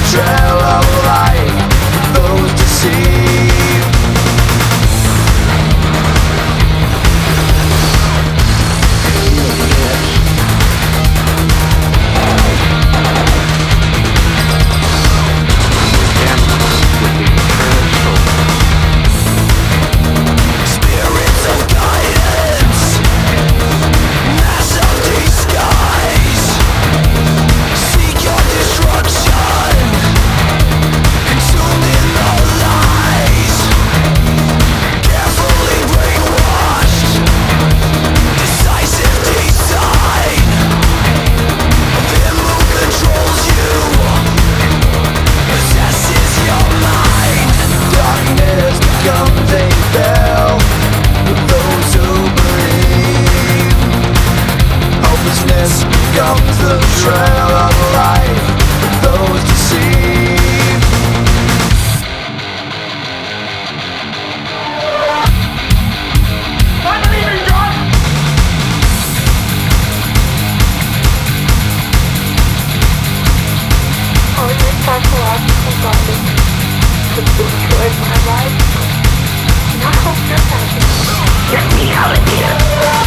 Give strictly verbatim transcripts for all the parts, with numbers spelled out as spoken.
trail of light, those deceived. Spirits of guidance, mass of disguise, seek your destruction, consumed in the lies, carefully brainwashed, decisive design of him who controls you, possesses your mind. Darkness becomes a bell for those who believe. Hopelessness becomes the trail of life for those deceived. Finally, you're done! All your psychological body could destroy my life. And I hope you're happy. Get me out of here.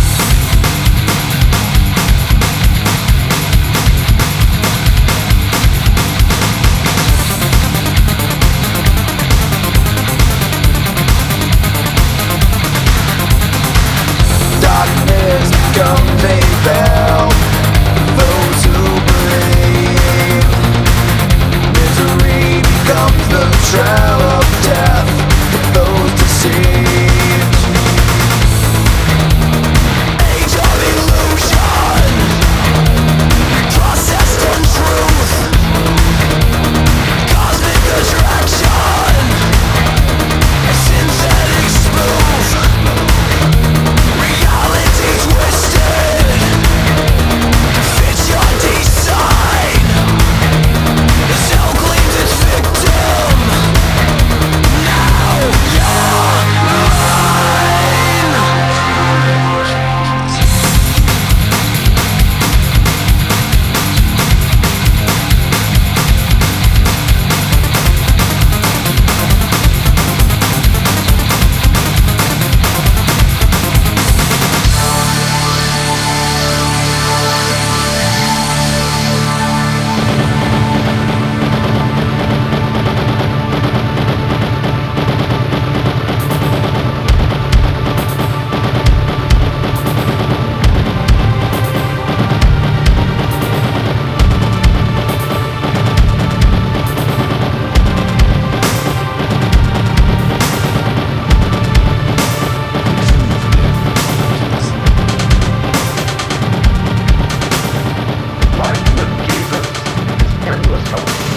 Darkness becomes a bell for those who believe. Misery becomes the trail of death for those deceived. Age of illusion, processed untruth, cosmic attraction, a synthetic spoof. Reality twisted, fits your design. The cell claims its victim. Now you're mine. Life with Jesus is endless hope.